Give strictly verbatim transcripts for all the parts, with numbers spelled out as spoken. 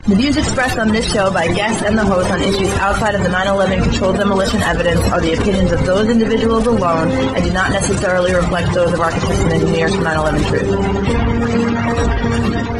The views expressed on this show by guests and the host on issues outside of the nine eleven controlled demolition evidence are the opinions of those individuals alone and do not necessarily reflect those of architects and engineers from nine eleven Truth.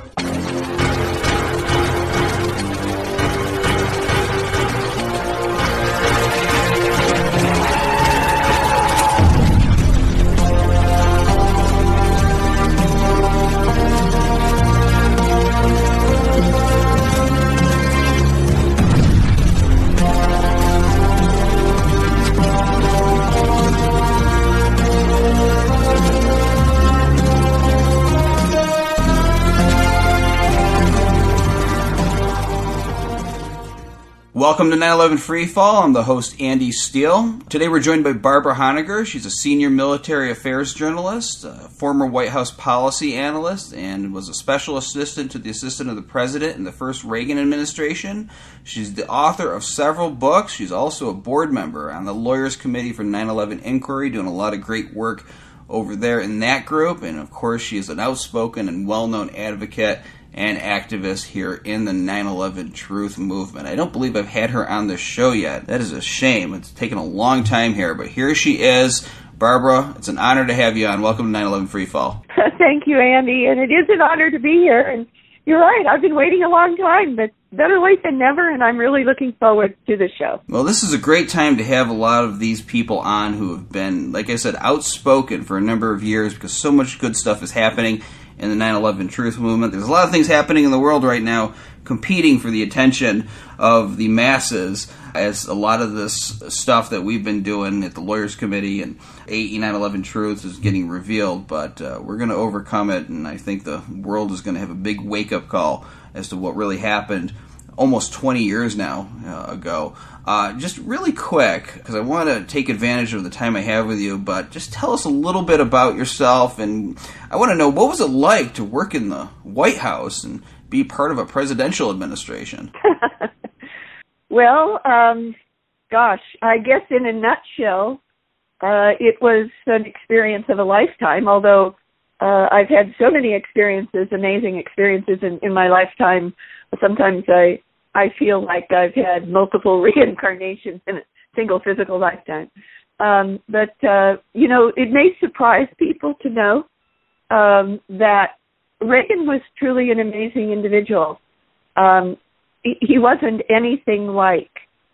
Welcome to nine eleven Free Fall. I'm the host, Andy Steele. Today we're joined by Barbara Honegger. She's a senior military affairs journalist, a former White House policy analyst, and was a special assistant to the assistant of the president in the first Reagan administration. She's the author of several books. She's also a board member on the Lawyers Committee for nine eleven Inquiry, doing a lot of great work over there in that group. And of course, she is an outspoken and well-known advocate and activist here in the nine eleven Truth movement. I don't believe I've had her on the show yet. That is a shame. It's taken a long time here, but here she is. Barbara, it's an honor to have you on. Welcome to nine eleven Free Fall. Thank you, Andy, and it is an honor to be here. And you're right, I've been waiting a long time, but better late than never, and I'm really looking forward to the show. Well, this is a great time to have a lot of these people on who have been, like I said, outspoken for a number of years because so much good stuff is happening in the nine eleven Truth movement. There's a lot of things happening in the world right now competing for the attention of the masses as a lot of this stuff that we've been doing at the Lawyers Committee and A E nine eleven Truth is getting revealed, but uh, we're going to overcome it, and I think the world is going to have a big wake-up call as to what really happened almost twenty years now uh, ago. Uh, just really quick, because I want to take advantage of the time I have with you, but just tell us a little bit about yourself, and I want to know, what was it like to work in the White House and be part of a presidential administration? Well, um, gosh, I guess in a nutshell, uh, it was an experience of a lifetime, although uh, I've had so many experiences, amazing experiences in, in my lifetime. Sometimes I I feel like I've had multiple reincarnations in a single physical lifetime. Um, but, uh, you know, it may surprise people to know um, that Reagan was truly an amazing individual. Um, he, he wasn't anything like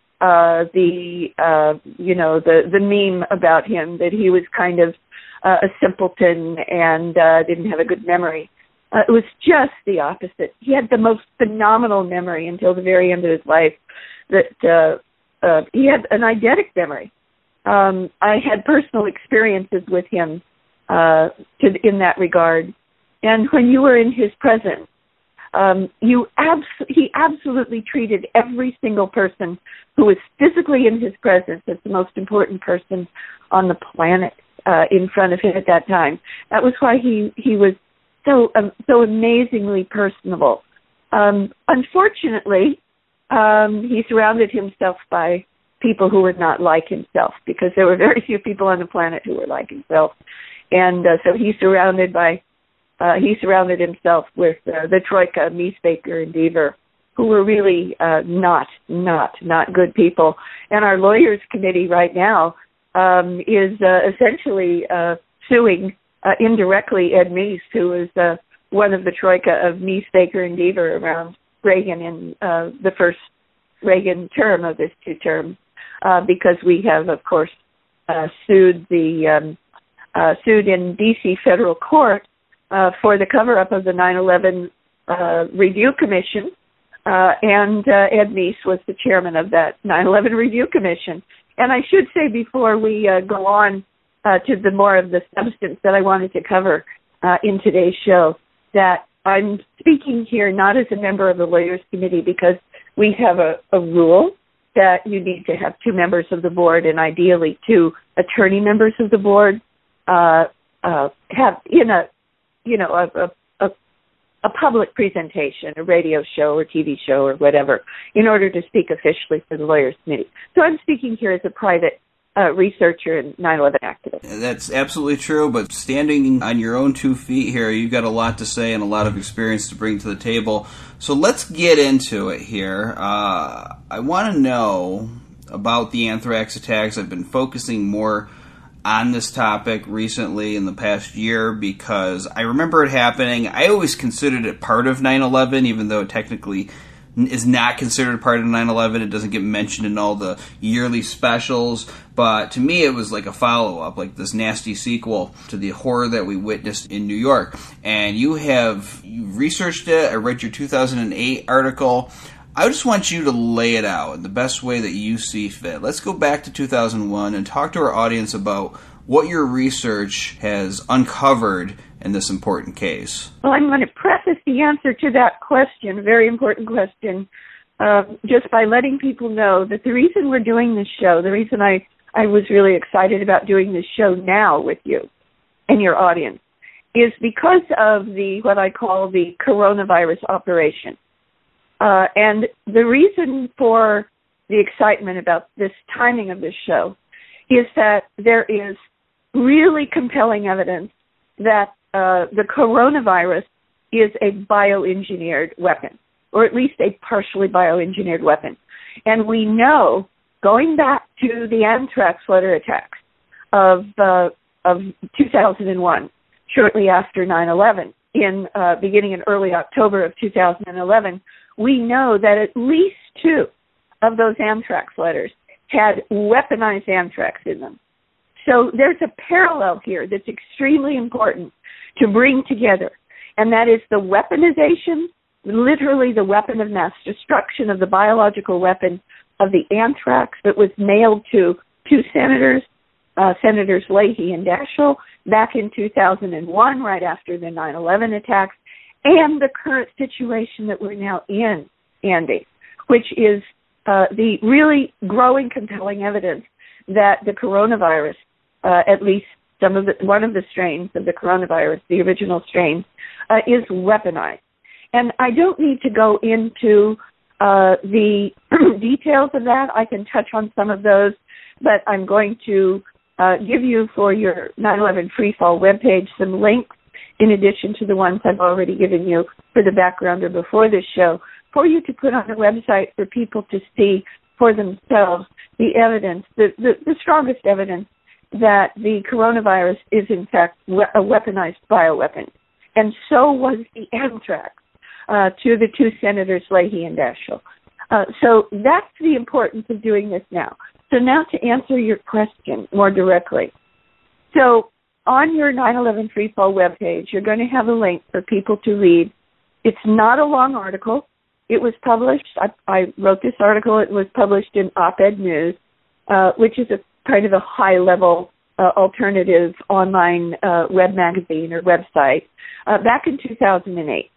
uh, the, uh, you know, the, the meme about him, that he was kind of uh, a simpleton and uh, didn't have a good memory. Uh, it was just the opposite. He had the most phenomenal memory until the very end of his life. That uh, uh, he had an eidetic memory. Um, I had personal experiences with him uh, to, in that regard. And when you were in his presence, um, you abs- he absolutely treated every single person who was physically in his presence as the most important person on the planet uh, in front of him at that time. That was why he, he was so um, so amazingly personable. Um, unfortunately, um, he surrounded himself by people who were not like himself, because there were very few people on the planet who were like himself, and uh, so he surrounded by uh, he surrounded himself with uh, the troika, Mies, Baker, and Deaver, who were really uh, not not not good people. And our Lawyers Committee right now um, is uh, essentially uh, suing. Uh, indirectly, Ed Meese, who was uh, one of the troika of Mies, Baker, and Deaver around Reagan in uh, the first Reagan term of his two terms, uh, because we have, of course, uh, sued the um, uh, sued in D C federal court uh, for the cover-up of the nine eleven uh, Review Commission, uh, and uh, Ed Meese was the chairman of that nine eleven Review Commission. And I should say, before we uh, go on Uh, to the more of the substance that I wanted to cover uh, in today's show, that I'm speaking here not as a member of the Lawyers Committee, because we have a, a rule that you need to have two members of the board, and ideally two attorney members of the board uh, uh, have in a, you know, a, a, a a public presentation, a radio show or T V show or whatever, in order to speak officially for the Lawyers Committee. So I'm speaking here as a private uh, researcher and nine eleven activist. That's absolutely true, but standing on your own two feet here, you've got a lot to say and a lot of experience to bring to the table. So let's get into it here. Uh, I want to know about the anthrax attacks. I've been focusing more on this topic recently in the past year because I remember it happening. I always considered it part of nine eleven, even though it technically is not considered part of nine eleven. It doesn't get mentioned in all the yearly specials. But to me, it was like a follow-up, like this nasty sequel to the horror that we witnessed in New York. And you have you researched it. I read your two thousand eight article. I just want you to lay it out in the best way that you see fit. Let's go back to two thousand one and talk to our audience about what your research has uncovered in this important case. Well, I'm going to preface the answer to that question, a very important question, uh, just by letting people know that the reason we're doing this show, the reason I, I was really excited about doing this show now with you and your audience, is because of the what I call the coronavirus operation. Uh, and the reason for the excitement about this timing of this show is that there is really compelling evidence that uh, the coronavirus is a bioengineered weapon, or at least a partially bioengineered weapon. And we know, going back to the anthrax letter attacks of uh, of two thousand one, shortly after nine eleven, in uh, beginning in early October of two thousand eleven, we know that at least two of those anthrax letters had weaponized anthrax in them. So there's a parallel here that's extremely important to bring together, and that is the weaponization, literally the weapon of mass destruction of the biological weapon of the anthrax that was mailed to two senators, uh, Senators Leahy and Daschle, back in two thousand one, right after the nine eleven attacks, and the current situation that we're now in, Andy, which is uh, the really growing, compelling evidence that the coronavirus, uh, at least some of the, one of the strains of the coronavirus, the original strain, uh, is weaponized. And I don't need to go into uh, the details of that. I can touch on some of those, but I'm going to uh, give you, for your nine eleven Freefall webpage, some links in addition to the ones I've already given you for the background or before this show, for you to put on the website for people to see for themselves the evidence, the, the, the strongest evidence that the coronavirus is in fact a weaponized bioweapon. And so was the anthrax uh, to the two senators, Leahy and Daschle. Uh, so that's the importance of doing this now. So now to answer your question more directly. So on your nine eleven Freefall webpage, you're going to have a link for people to read. It's not a long article. It was published, I, I wrote this article, it was published in Op-Ed News, uh, which is a kind of a high-level uh, alternative online uh, web magazine or website, uh, back in two thousand eight.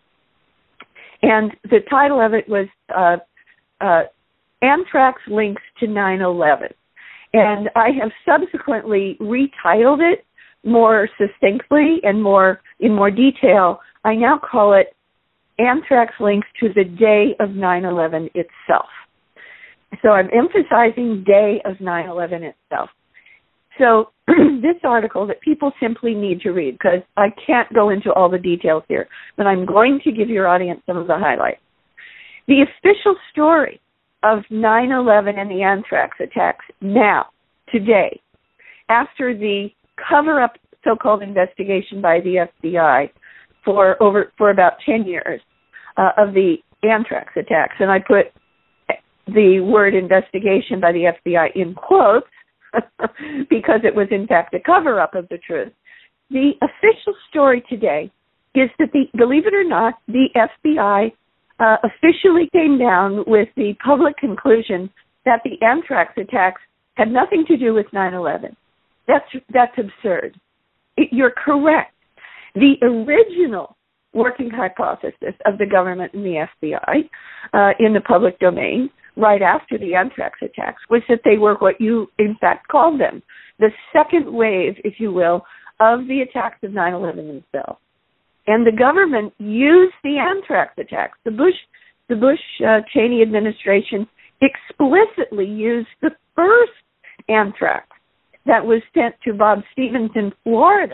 And the title of it was uh, uh, Anthrax Links to nine eleven. And I have subsequently retitled it more succinctly and more in more detail. I now call it Anthrax Links to the Day of nine eleven itself. So I'm emphasizing day of nine eleven itself. So this article that people simply need to read, because I can't go into all the details here, but I'm going to give your audience some of the highlights. The official story of nine eleven and the anthrax attacks now, today, after the cover-up so-called investigation by the F B I for over for about ten years uh, of the anthrax attacks, and I put the word investigation by the F B I in quotes because it was in fact a cover-up of the truth. The official story today is that, the, believe it or not, the F B I uh, officially came down with the public conclusion that the anthrax attacks had nothing to do with nine eleven. That's that's absurd. It, you're correct. The original working hypothesis of the government and the F B I uh, in the public domain right after the anthrax attacks was that they were what you in fact called them, the second wave, if you will, of the attacks of nine eleven themselves. And the government used the anthrax attacks. The Bush, the Bush uh, Cheney administration explicitly used the first anthrax that was sent to Bob Stevens in Florida,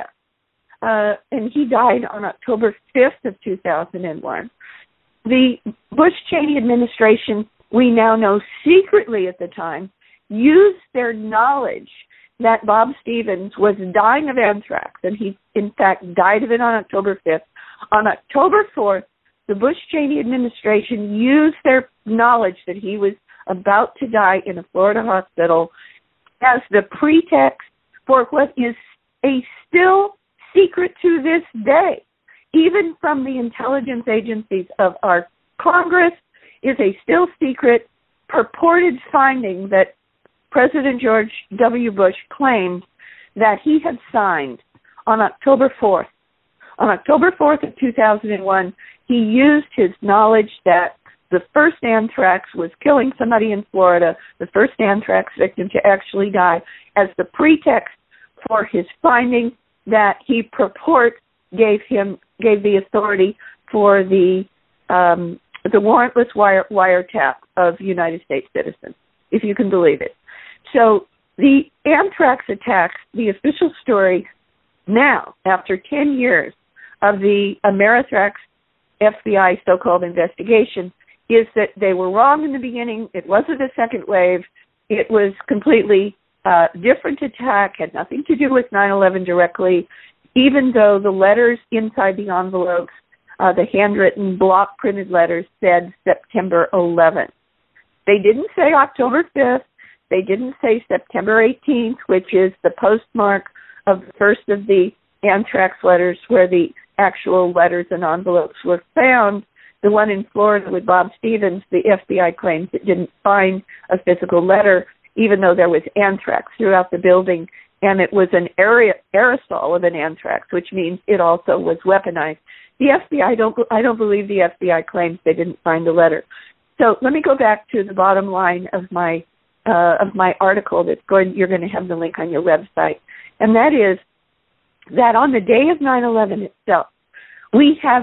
uh, and he died on October fifth of two thousand one. The Bush-Cheney administration, we now know secretly at the time, used their knowledge that Bob Stevens was dying of anthrax, and he, in fact, died of it on October fifth. On October fourth, the Bush-Cheney administration used their knowledge that he was about to die in a Florida hospital as the pretext for what is a still secret to this day, even from the intelligence agencies of our Congress, is a still secret purported finding that President George W. Bush claimed that he had signed on October fourth. On October fourth of two thousand one, he used his knowledge that the first anthrax was killing somebody in Florida, the first anthrax victim to actually die, as the pretext for his finding that he purport gave him gave the authority for the um, the warrantless wire, wiretap of United States citizens, if you can believe it. So the anthrax attacks, the official story now, after ten years of the Amerithrax F B I so-called investigation, is that they were wrong in the beginning. It wasn't a second wave. It was completely uh, different attack, had nothing to do with nine eleven directly, even though the letters inside the envelopes, uh, the handwritten block printed letters, said September eleventh. They didn't say October fifth. They didn't say September eighteenth, which is the postmark of the first of the anthrax letters where the actual letters and envelopes were found. The one in Florida with Bob Stevens, the F B I claims it didn't find a physical letter, even though there was anthrax throughout the building, and it was an aerosol of an anthrax, which means it also was weaponized. The F B I, don't, I don't believe the F B I claims they didn't find the letter. So let me go back to the bottom line of my uh, of my article that's going. You're going to have the link on your website, and that is that on the day of nine eleven itself, we have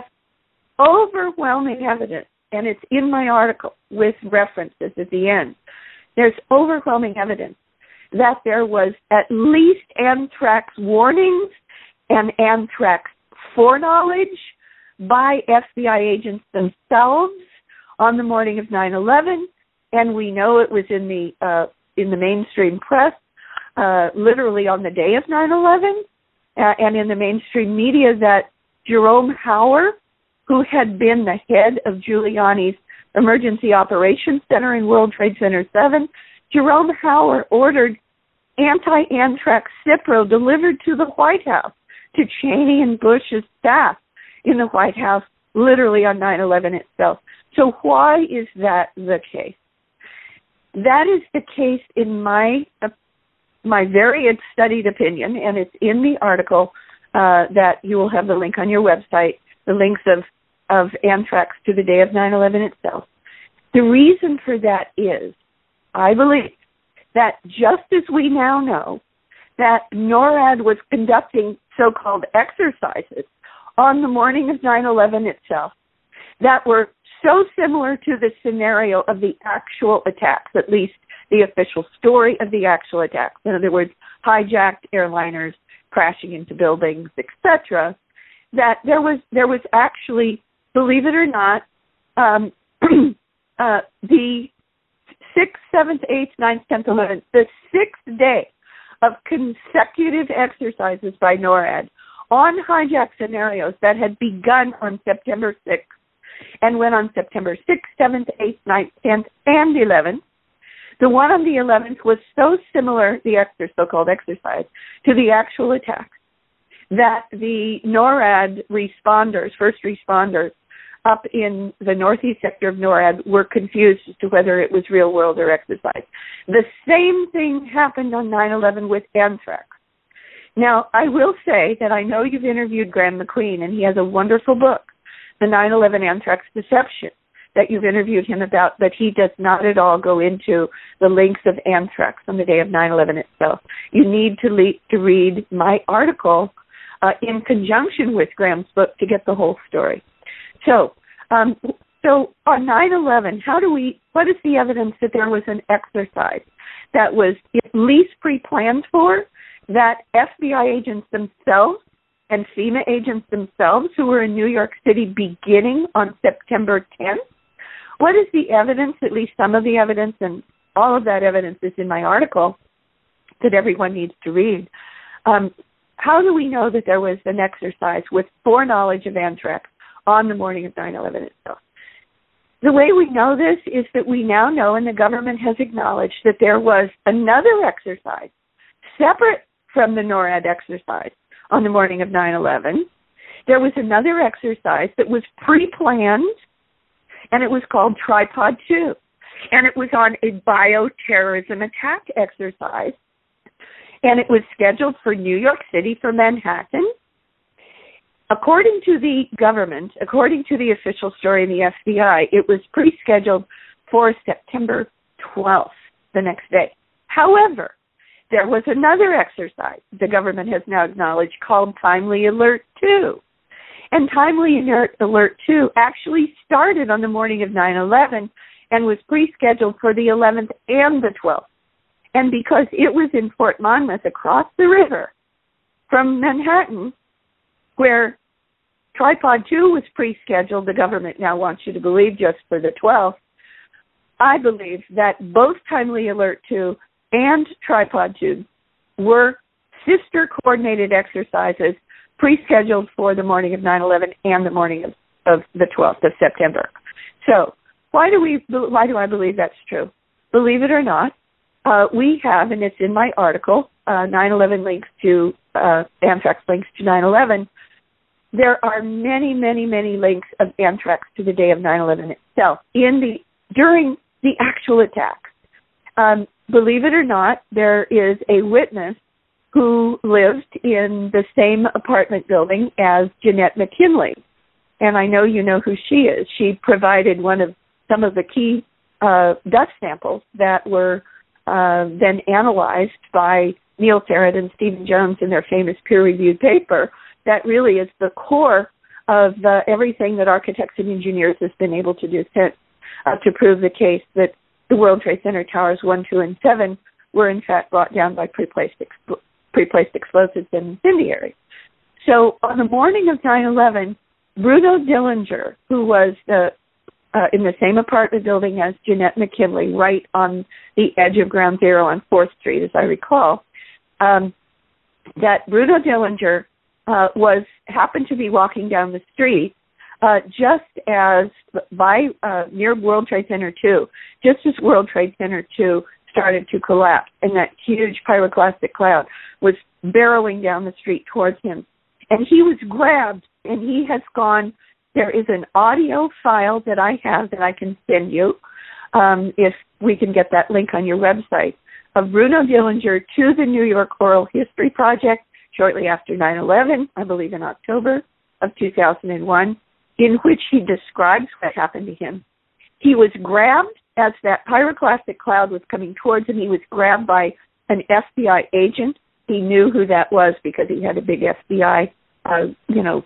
overwhelming evidence, and it's in my article with references at the end. There's overwhelming evidence that there was at least anthrax warnings and anthrax foreknowledge by F B I agents themselves on the morning of nine eleven, and we know it was in the uh, in the mainstream press, uh, literally on the day of nine eleven, uh, and in the mainstream media that Jerome Hauer, who had been the head of Giuliani's Emergency Operations Center in World Trade Center seven, Jerome Hauer ordered anti-anthrax Cipro delivered to the White House, to Cheney and Bush's staff in the White House, literally on nine eleven itself. So why is that the case? That is the case in my uh, my very studied opinion, and it's in the article uh, that you will have the link on your website, the links of, of anthrax to the day of nine eleven itself. The reason for that is, I believe, that just as we now know that NORAD was conducting so-called exercises on the morning of nine eleven itself that were so similar to the scenario of the actual attacks, at least the official story of the actual attacks. In other words, hijacked airliners crashing into buildings, et cetera, that there was there was actually, believe it or not, um, uh, the sixth, seventh, eighth, ninth, tenth, eleventh, the sixth day of consecutive exercises by NORAD on hijack scenarios that had begun on September sixth and went on September sixth, seventh, eighth, ninth, tenth, and eleventh. The one on the eleventh was so similar, the exer, so-called exercise, to the actual attack that the NORAD responders, first responders, up in the northeast sector of NORAD were confused as to whether it was real world or exercise. The same thing happened on nine eleven with anthrax. Now, I will say that I know you've interviewed Graham McQueen, and he has a wonderful book, The nine eleven Anthrax Deception, that you've interviewed him about, but he does not at all go into the links of anthrax on the day of nine eleven itself. You need to, le- to read my article uh, in conjunction with Graham's book to get the whole story. So, um, so on nine eleven, how do we? What is the evidence that there was an exercise? that was at least pre-planned for, that F B I agents themselves and FEMA agents themselves who were in New York City beginning on September tenth? What is the evidence, at least some of the evidence, and all of that evidence is in my article that everyone needs to read. Um, how do we know that there was an exercise with foreknowledge of anthrax on the morning of nine eleven itself? The way we know this is that we now know, and the government has acknowledged, that there was another exercise separate from the NORAD exercise on the morning of nine eleven. There was another exercise that was pre-planned, and it was called Tripod two. And it was on a bioterrorism attack exercise, and it was scheduled for New York City, for Manhattan. According to the government, according to the official story in the F B I, it was pre-scheduled for September twelfth, the next day. However, there was another exercise the government has now acknowledged called Timely Alert two. And Timely Alert, Alert two actually started on the morning of nine eleven and was pre-scheduled for the eleventh and the twelfth. And because it was in Fort Monmouth across the river from Manhattan, where Tripod two was pre-scheduled, the government now wants you to believe just for the twelfth, I believe that both Timely Alert two and Tripod two were sister coordinated exercises pre-scheduled for the morning of nine eleven and the morning of, of the twelfth of September. So why do we? Why do I believe that's true? Believe it or not, uh, we have, and it's in my article, uh, nine eleven links to, uh, anthrax links to nine eleven, there are many, many, many links of anthrax to the day of nine eleven itself, in the during the actual attack. Um, believe it or not, there is a witness who lived in the same apartment building as Jeanette McKinley. And I know you know who she is. She provided one of some of the key uh, dust samples that were uh, then analyzed by Neil Ferret and Stephen Jones in their famous peer-reviewed paper. That really is the core of uh, everything that architects and engineers has been able to do since uh, to prove the case that the World Trade Center Towers one, two, and seven were in fact brought down by pre-placed, expl- pre-placed explosives and incendiaries. So on the morning of nine eleven, Bruno Dillinger, who was the Uh, in the same apartment building as Jeanette McKinley, right on the edge of Ground Zero on fourth Street, as I recall, um, that Bruno Dillinger uh, was happened to be walking down the street uh, just as by uh, near World Trade Center two, just as World Trade Center two started to collapse, and that huge pyroclastic cloud was barreling down the street towards him, and he was grabbed, and he has gone. There is an audio file that I have that I can send you, um, if we can get that link on your website, of Bruno Dillinger to the New York Oral History Project shortly after nine eleven, I believe in October of two thousand one, in which he describes what happened to him. He was grabbed as that pyroclastic cloud was coming towards him. He was grabbed by an F B I agent. He knew who that was because he had a big F B I, uh, you know,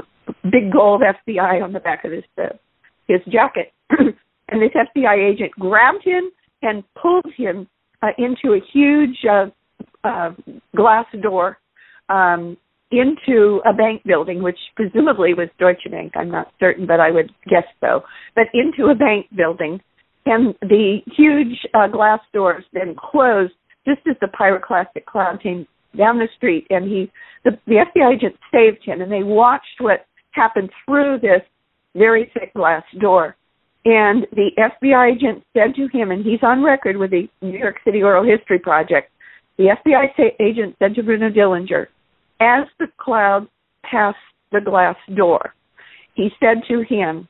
big gold F B I on the back of his uh, his jacket. And this F B I agent grabbed him and pulled him uh, into a huge uh, uh, glass door um, into a bank building, which presumably was Deutsche Bank. I'm not certain, but I would guess so. But into a bank building, and the huge uh, glass doors then closed just as the pyroclastic cloud came down the street, and he the, the F B I agent saved him, and they watched what happened through this very thick glass door. And the F B I agent said to him, and he's on record with the New York City Oral History Project, the F B I agent said to Bruno Dillinger, as the cloud passed the glass door, he said to him,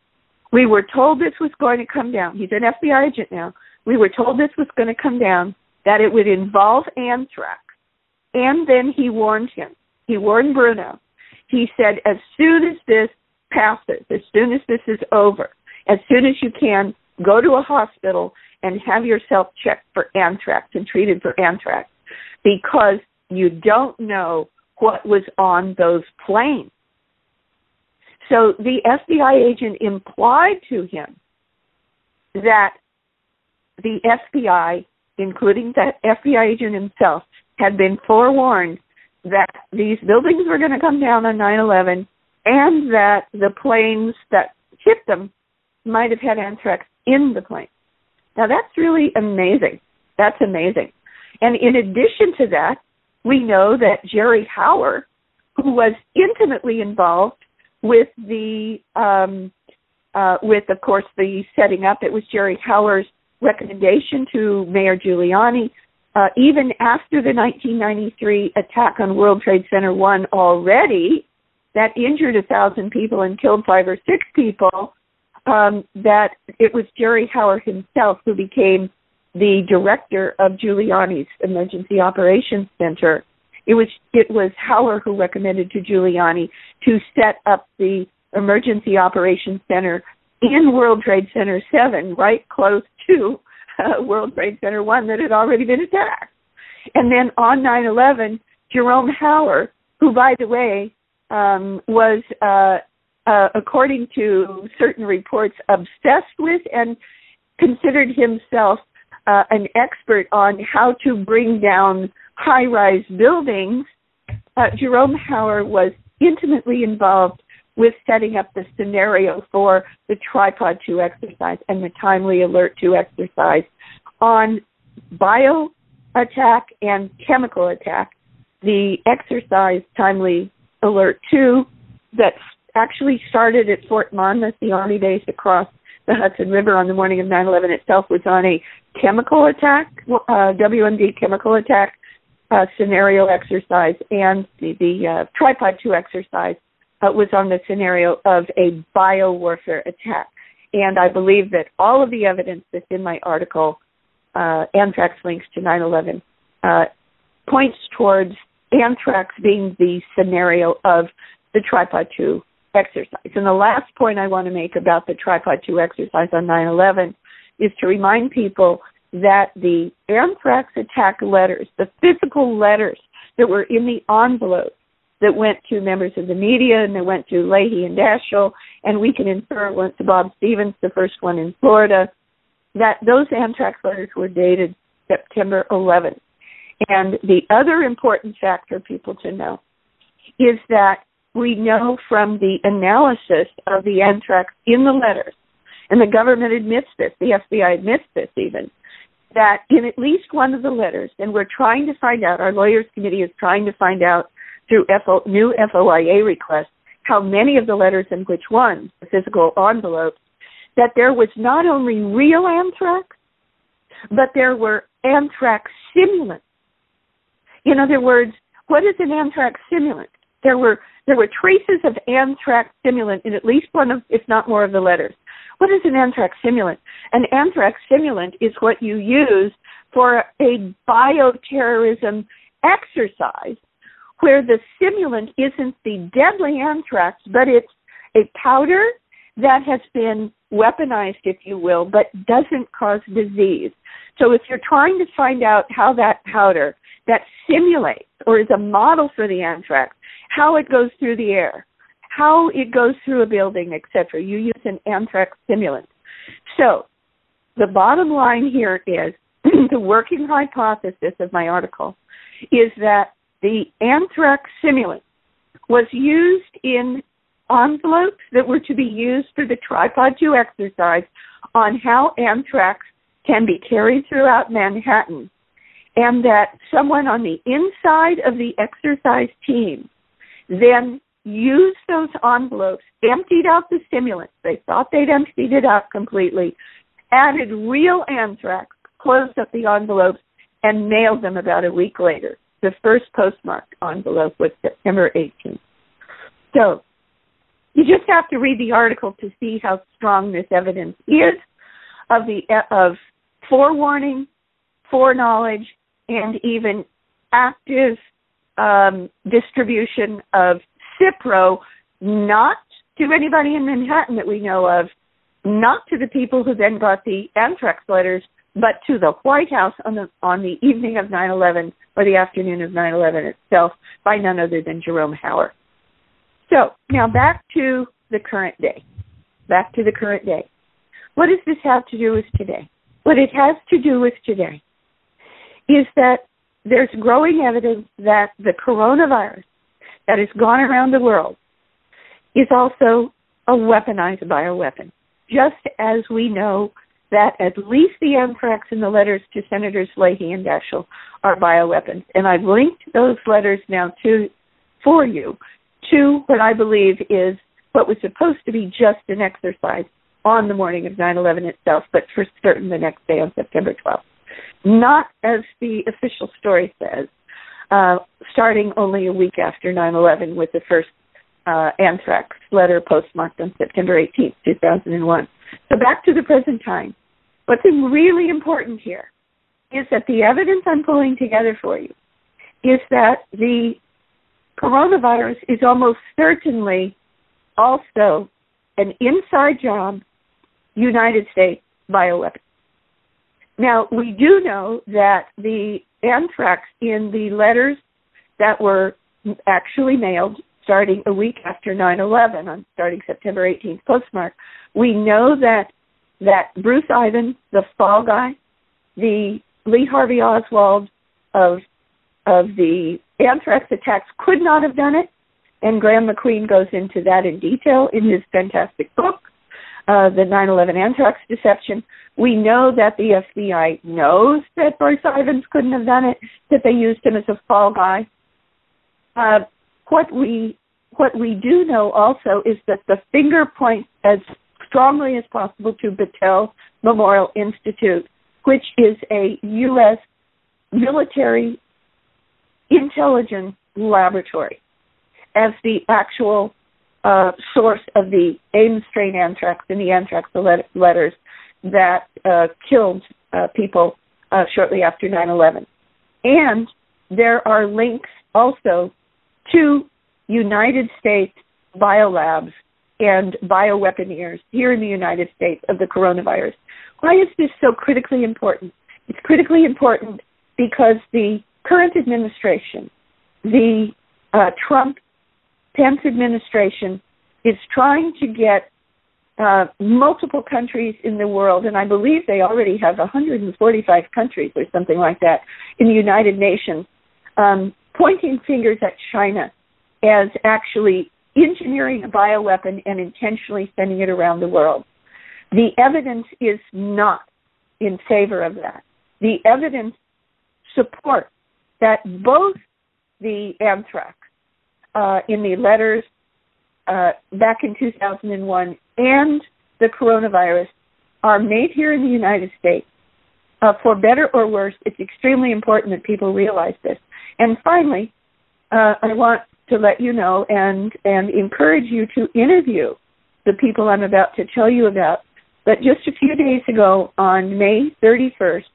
we were told this was going to come down. He's an F B I agent now. We were told this was going to come down, that it would involve anthrax. And then he warned him. He warned Bruno. He said, as soon as this passes, as soon as this is over, as soon as you can, go to a hospital and have yourself checked for anthrax and treated for anthrax, because you don't know what was on those planes. So the F B I agent implied to him that the F B I including the F B I agent himself, had been forewarned that these buildings were going to come down on nine eleven and that the planes that hit them might have had anthrax in the plane. Now, that's really amazing. That's amazing. And in addition to that, we know that Jerry Hauer, who was intimately involved with the, um, uh, with, of course, the setting up, it was Jerry Hauer's recommendation to Mayor Giuliani, uh, even after the nineteen ninety-three attack on World Trade Center one already, that injured a thousand people and killed five or six people, um, that it was Jerry Hauer himself who became the director of Giuliani's Emergency Operations Center. It was it was Hauer who recommended to Giuliani to set up the Emergency Operations Center in World Trade Center seven, right close to uh, World Trade Center one that had already been attacked. And then on nine eleven, Jerome Hauer, who, by the way, um, was, uh, uh, according to certain reports, obsessed with and considered himself uh, an expert on how to bring down high-rise buildings, uh, Jerome Hauer was intimately involved with setting up the scenario for the Tripod two exercise and the Timely Alert two exercise on bio attack and chemical attack. The exercise Timely Alert two that actually started at Fort Monmouth, the Army base across the Hudson River on the morning of nine eleven itself, was on a chemical attack, uh, W M D chemical attack uh, scenario exercise, and the, the uh, Tripod two exercise uh, was on the scenario of a biowarfare attack. And I believe that all of the evidence that's in my article, uh, Anthrax Links to nine eleven, uh, points towards anthrax being the scenario of the Tripod two exercise. And the last point I want to make about the Tripod two exercise on nine eleven is to remind people that the anthrax attack letters, the physical letters that were in the envelope that went to members of the media and that went to Leahy and Daschle, and we can infer went to Bob Stevens, the first one in Florida, that those anthrax letters were dated September eleventh. And the other important fact for people to know is that we know from the analysis of the anthrax in the letters, and the government admits this, the F B I admits this even, that in at least one of the letters, and we're trying to find out, our lawyers committee is trying to find out through F O, new F O I A requests, how many of the letters and which ones, the physical envelopes, that there was not only real anthrax, but there were anthrax simulants. In other words, what is an anthrax simulant? There were there were traces of anthrax simulant in at least one of, if not more, of the letters. What is an anthrax simulant? An anthrax simulant is what you use for a bioterrorism exercise where the simulant isn't the deadly anthrax, but it's a powder that has been weaponized, if you will, but doesn't cause disease. So if you're trying to find out how that powder that simulates or is a model for the anthrax, how it goes through the air, how it goes through a building, et cetera, you use an anthrax simulant. So the bottom line here is the working hypothesis of my article is that the anthrax simulant was used in envelopes that were to be used for the Tripod two exercise on how anthrax can be carried throughout Manhattan, and that someone on the inside of the exercise team then used those envelopes, emptied out the stimulants. They thought they'd emptied it out completely, added real anthrax, closed up the envelopes, and mailed them about a week later. The first postmarked envelope was September eighteenth. So you just have to read the article to see how strong this evidence is of the of forewarning, foreknowledge, and even active um, distribution of Cipro, not to anybody in Manhattan that we know of, not to the people who then got the anthrax letters, but to the White House on the on the evening of nine eleven or the afternoon of nine eleven itself by none other than Jerome Hauer. So now back to the current day. Back to the current day. What does this have to do with today? What it has to do with today is that there's growing evidence that the coronavirus that has gone around the world is also a weaponized bioweapon, just as we know that at least the anthrax in the letters to Senators Leahy and Daschle are bioweapons. And I've linked those letters now to for you to what I believe is what was supposed to be just an exercise on the morning of nine eleven itself, but for certain the next day on September twelfth. Not, as the official story says, uh, starting only a week after nine eleven with the first uh, anthrax letter postmarked on September eighteenth, two thousand one. So back to the present time. What's really important here is that the evidence I'm pulling together for you is that the coronavirus is almost certainly also an inside job United States bioweapon. Now, we do know that the anthrax in the letters that were actually mailed starting a week after nine eleven, on starting September eighteenth postmark, we know that that Bruce Ivins, the fall guy, the Lee Harvey Oswald of of the anthrax attacks could not have done it, and Graham McQueen goes into that in detail in his fantastic book, uh, The nine eleven Anthrax Deception. We know that the F B I knows that Bruce Ivins couldn't have done it, that they used him as a fall guy. Uh, what we what we do know also is that the finger points as strongly as possible to Battelle Memorial Institute, which is a U S military intelligence laboratory, as the actual uh, source of the Ames strain anthrax and the anthrax letters that uh, killed uh, people uh, shortly after nine eleven. And there are links also to United States biolabs and bioweaponeers here in the United States of the coronavirus. Why is this so critically important? It's critically important because the current administration, the uh, Trump-Pence administration, is trying to get uh, multiple countries in the world, and I believe they already have one hundred forty-five countries or something like that in the United Nations, um, pointing fingers at China as actually engineering a bioweapon and intentionally sending it around the world. The evidence is not in favor of that. The evidence supports that both the anthrax uh, in the letters uh, back in two thousand one and the coronavirus are made here in the United States. Uh, for better or worse, it's extremely important that people realize this. And finally, uh, I want to let you know and, and encourage you to interview the people I'm about to tell you about. But just a few days ago, on May thirty-first,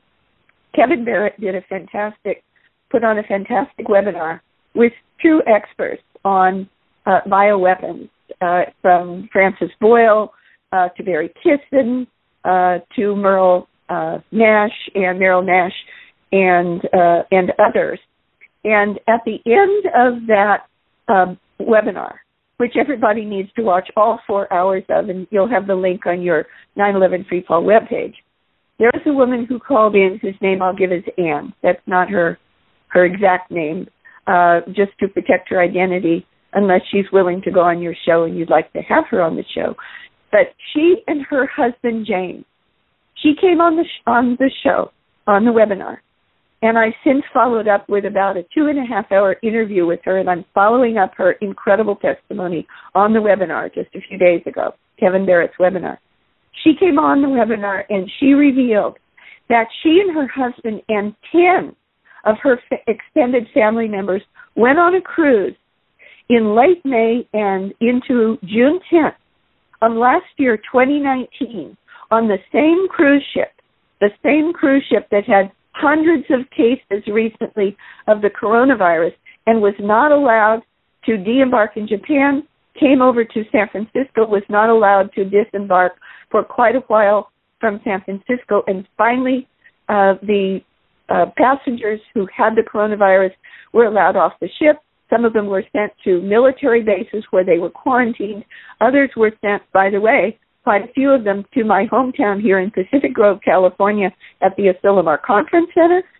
Kevin Barrett did a fantastic, put on a fantastic webinar with two experts on uh, bioweapons, uh, from Francis Boyle uh, to Barry Kissin uh, to Merle uh, Nash and Meryl Nash and uh, and others. And at the end of that um, webinar, which everybody needs to watch all four hours of, and you'll have the link on your nine eleven Free Fall webpage, there was a woman who called in whose name I'll give as Ann. That's not her her exact name, uh, just to protect her identity, unless she's willing to go on your show and you'd like to have her on the show. But she and her husband, James, she came on the sh- on the show, on the webinar, and I since followed up with about a two and a half hour interview with her, and I'm following up her incredible testimony on the webinar just a few days ago, Kevin Barrett's webinar. She came on the webinar and she revealed that she and her husband and ten of her f- extended family members went on a cruise in late May and into June tenth of last year, twenty nineteen, on the same cruise ship, the same cruise ship that had hundreds of cases recently of the coronavirus and was not allowed to de-embark in Japan, came over to San Francisco, was not allowed to disembark for quite a while from San Francisco, and finally uh, the uh, passengers who had the coronavirus were allowed off the ship. Some of them were sent to military bases where they were quarantined. Others were sent, by the way, quite a few of them, to my hometown here in Pacific Grove, California, at the Asilomar Conference Center.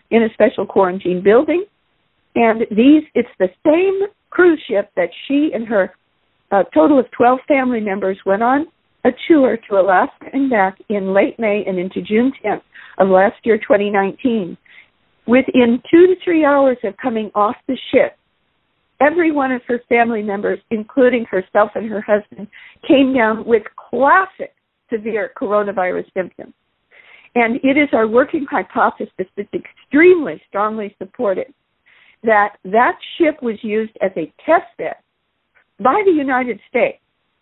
in a special quarantine building. And these, it's the same cruise ship that she and her uh, total of twelve family members went on a tour to Alaska and back in late May and into June tenth of last year, twenty nineteen. Within two to three hours of coming off the ship, every one of her family members, including herself and her husband, came down with classic severe coronavirus symptoms. And it is our working hypothesis that's extremely strongly supported that that ship was used as a test bed by the United States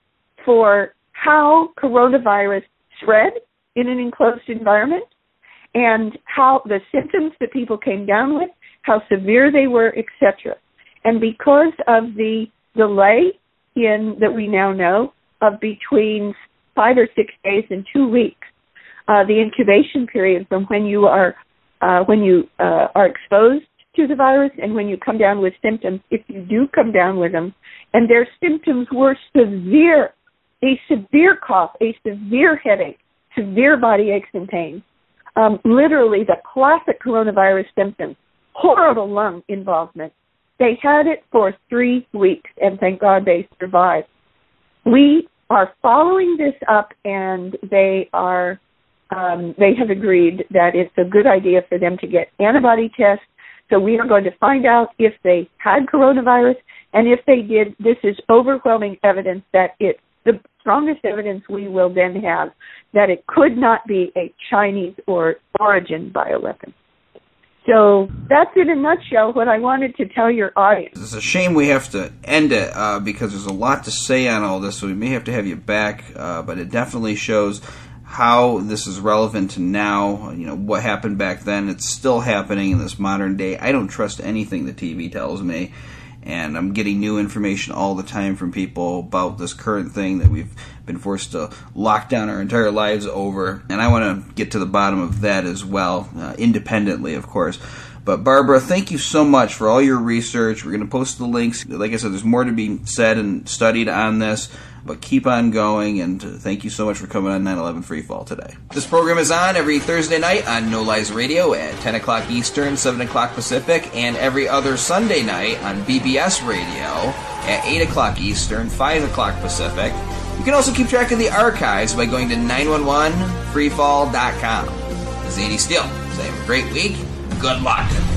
for how coronavirus spread in an enclosed environment and how the symptoms that people came down with, how severe they were, et cetera. And because of the delay in that we now know of between five or six days and two weeks, uh, the incubation period from when you are uh, when you uh, are exposed to the virus and when you come down with symptoms, if you do come down with them, and their symptoms were severe, a severe cough, a severe headache, severe body aches and pains, um, literally the classic coronavirus symptoms, horrible lung involvement. They had it for three weeks, and thank God they survived. We are following this up, and they are um, they have agreed that it's a good idea for them to get antibody tests. So we are going to find out if they had coronavirus, and if they did, this is overwhelming evidence that it's the strongest evidence we will then have that it could not be a Chinese or origin bioweapon. So that's in a nutshell what I wanted to tell your audience. It's a shame we have to end it uh, because there's a lot to say on all this, so we may have to have you back, uh, but it definitely shows how this is relevant to now, you know, what happened back then. It's still happening in this modern day. I don't trust anything the T V tells me, and I'm getting new information all the time from people about this current thing that we've been forced to lock down our entire lives over, and I want to get to the bottom of that as well, uh, independently, of course. But Barbara, thank you so much for all your research. We're going to post the links. Like I said, there's more to be said and studied on this, but keep on going, and thank you so much for coming on nine eleven Freefall today. This program is on every Thursday night on No Lies Radio at ten o'clock Eastern, seven o'clock Pacific, and every other Sunday night on B B S Radio at eight o'clock Eastern, five o'clock Pacific. You can also keep track of the archives by going to nine one one freefall dot com. This is Andy Steele. So have a great week. Good luck.